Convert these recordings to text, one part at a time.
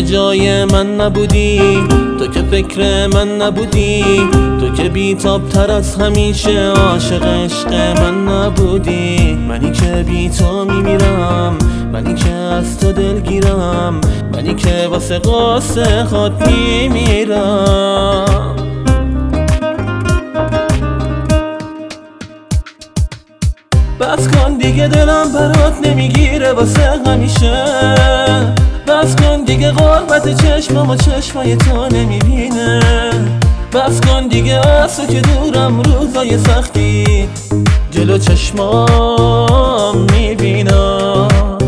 که جای من نبودی، تو که فکر من نبودی، تو که بی‌تاب تر از همیشه عاشق عشق من نبودی. منی که بی تو میمیرم، منی که از تو دلگیرم، منی که واسه قصه خود میمیرم. بس کن دیگه دلم برات نمیگیره واسه همیشه، بس کن دیگه غربت چشمم و چشمای تو نمیبینه، بس کن دیگه از تو که دورم روزای سختی جلو چشمام میبینم.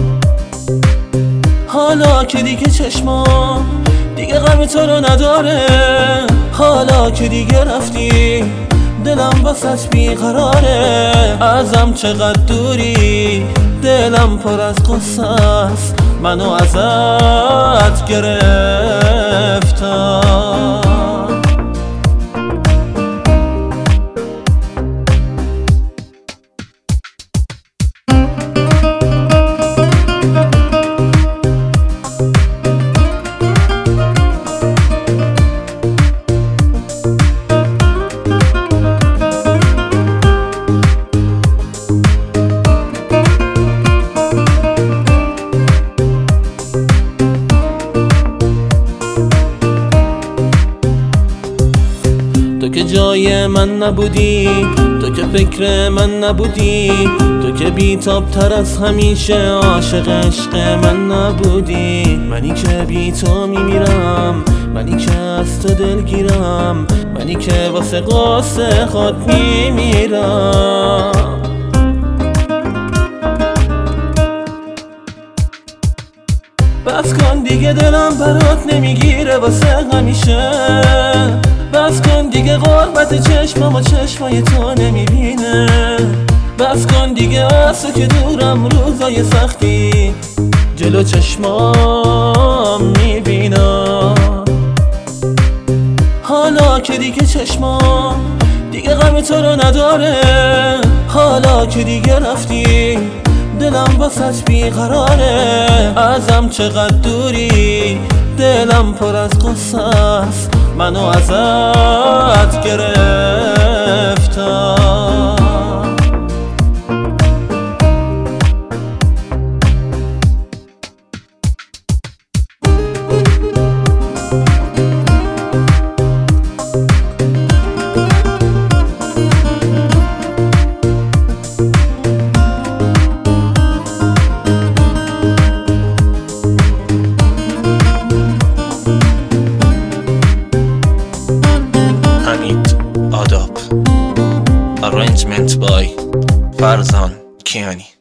حالا که دیگه چشمام دیگه غم تو رو نداره، حالا که دیگه رفتی دلم واسه بیقراره. ازم چقدر دوری، دلم پر از قصه است، منو ازت گرفتم. تو که جای من نبودی، تو که فکر من نبودی، تو که بی‌تاب تر از همیشه عاشق عشق من نبودی. منی که بی تو میمیرم، منی که از تو دلگیرم، منی که واسه قصه خود میمیرم. بس کن دیگه دلم برات نمیگیره واسه همیشه، بس کن دیگه غربت چشمم و چشمای تو نمیبینه، بس کن دیگه از تو که دورم روزای سختی جلو چشمام میبینم. حالا که دیگه چشمام دیگه غم تو رو نداره، حالا که دیگه رفتی دلم واسه بیقراره. ازم چقدر دوری، دلم پر از قصه است، منو ازت گرفتم. Arrangement by Farzan Kiani.